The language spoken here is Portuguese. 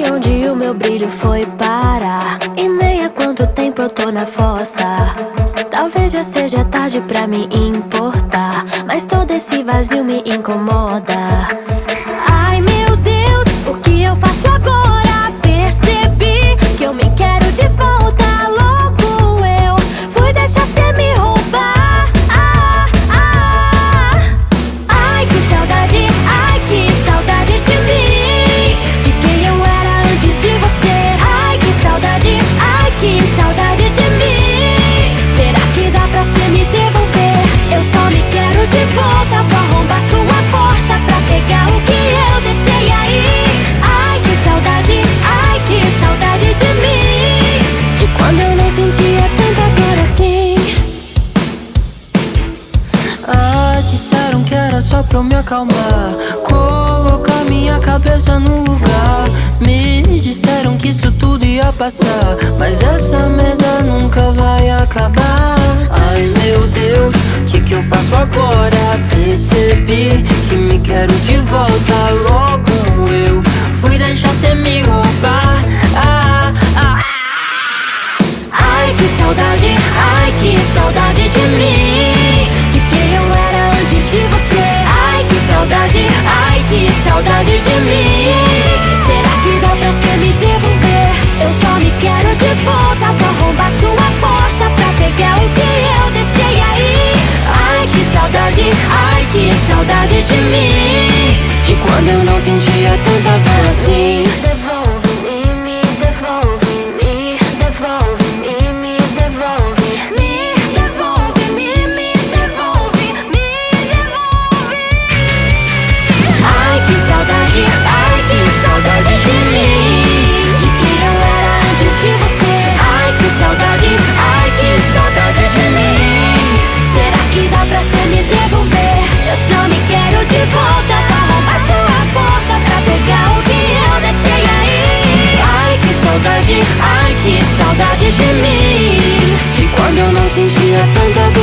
onde o meu brilho foi parar, e nem há quanto tempo eu tô na fossa. Talvez já seja tarde pra me importar, mas todo esse vazio me incomoda. Ai meu Deus, o que eu faço agora? Percebi que eu me quero de volta. Logo eu fui deixar cê me roubar. Ai que saudade de mim, de quem eu era antes de você. Ai que saudade de mim. Será que dá pra cê me devolver? Eu só me quero de volta. Vou arrombar sua porta pra pegar o que eu deixei aí. Ai que saudade de mim, de quando eu não sentia tanta dor assim. Disseram que era só pra eu me acalmar, colocar minha cabeça no lugar. Me disseram que isso tudo ia passar, mas essa merda nunca vai acabar. Ai meu Deus, que eu faço agora? Percebi que me quero de volta. Logo eu fui deixar cê me roubar. Ai que saudade de mim, de quem eu era antes de você. Ai que saudade de mim. Será que dá pra cê me devolver? Eu só me quero de volta. Vou arrombar sua porta pra pegar o que eu deixei aí. Ai que saudade de mim, de quando eu não sentia tanta dor assim. Saudade de mim, de quem eu era antes de você. Ai que saudade de mim. Será que dá pra cê me devolver? Eu só me quero de volta. Pra arrombar sua porta pra pegar o que eu deixei aí. Ai que saudade de mim, de quando eu não sentia tanta